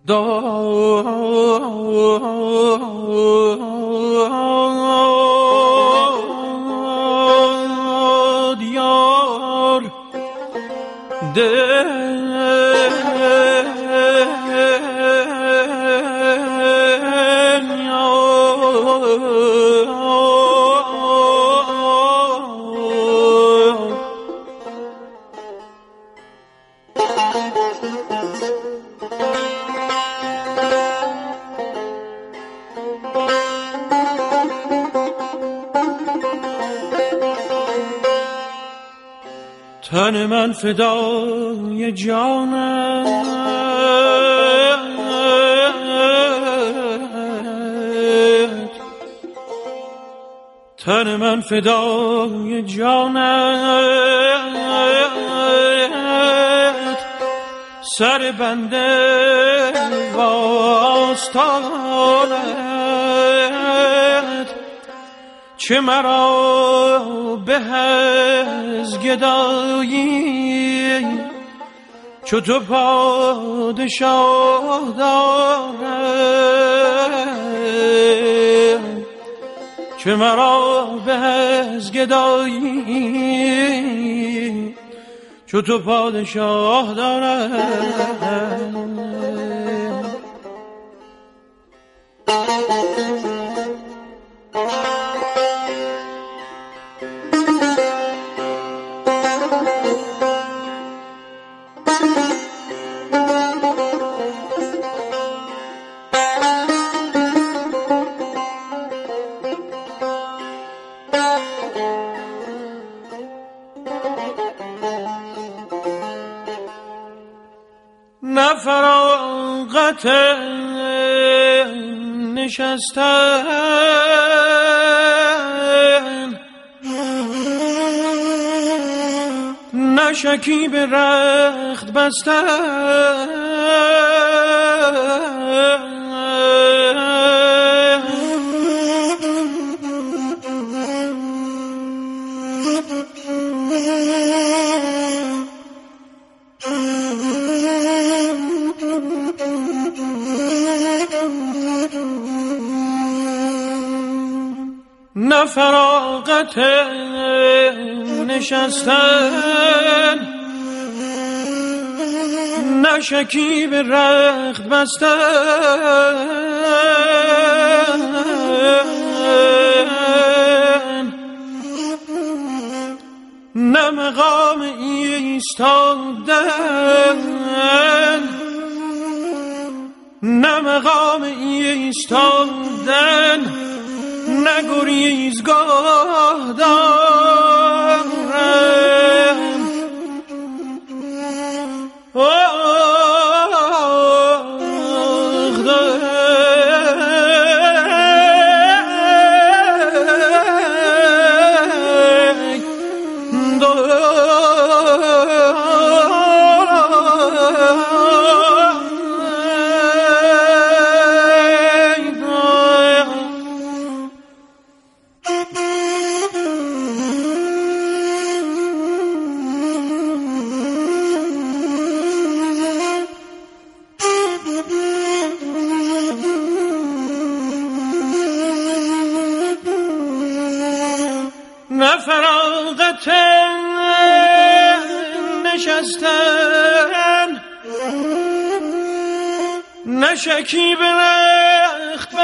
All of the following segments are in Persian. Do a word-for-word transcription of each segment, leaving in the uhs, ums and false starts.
داد یار دل تن من فدای جانت، تن من فدای جانت، سر بنده واسطانت، چه مرا به از گدایی چو تو پادشاه دارم، چه مرا به از گدایی چو تو پادشاه دارم. نه فراغت نشستن، نه شکیب رخت بستن، نه فراغت نشستن، نه شکیب رخت بستن، نه مقام ایستادن، نه مقام ایستادن، نه گریزگاه دارم. نه فراغت نشستن، نه شکیب رخت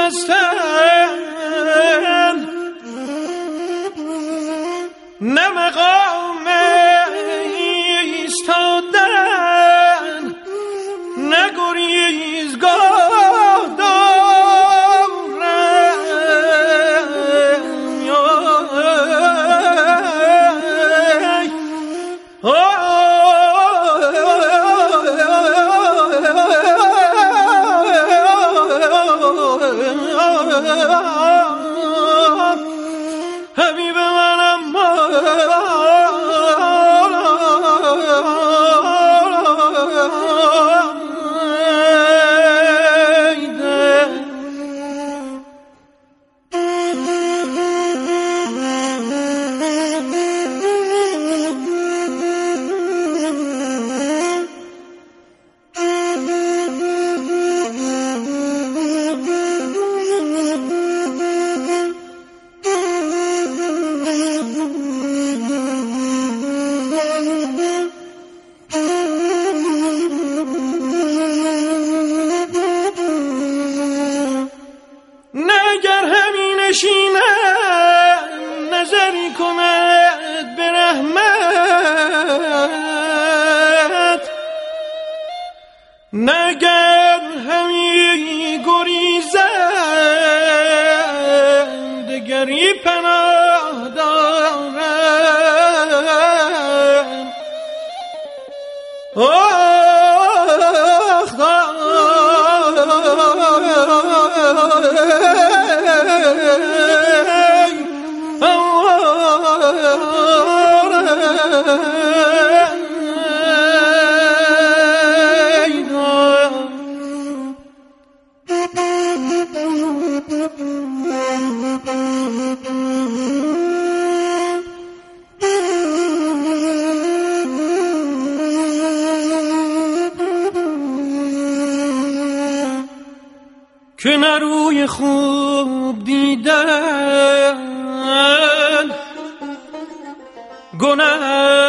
بستن، نه مقام ایستادن، نه گریزگاه حبیب منم پناه دارم. آخ که نه روی خوب دیدن گناه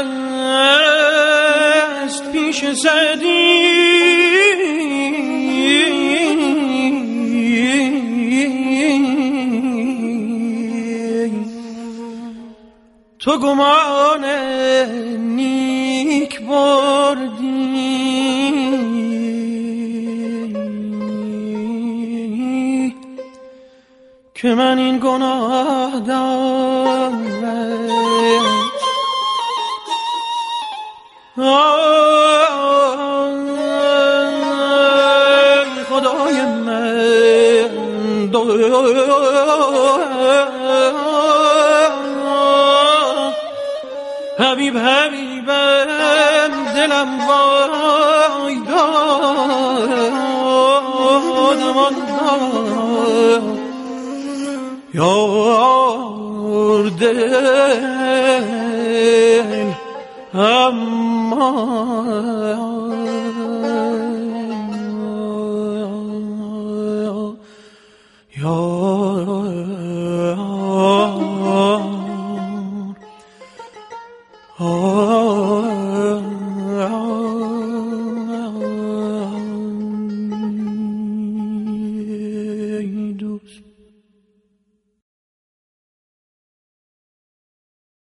است پیش زدی، تو گمان نیک بردی که من این گناه دارم. خدای من دو حبیب حبیبم دلم وای دادم آن داد یار دل اما یار آه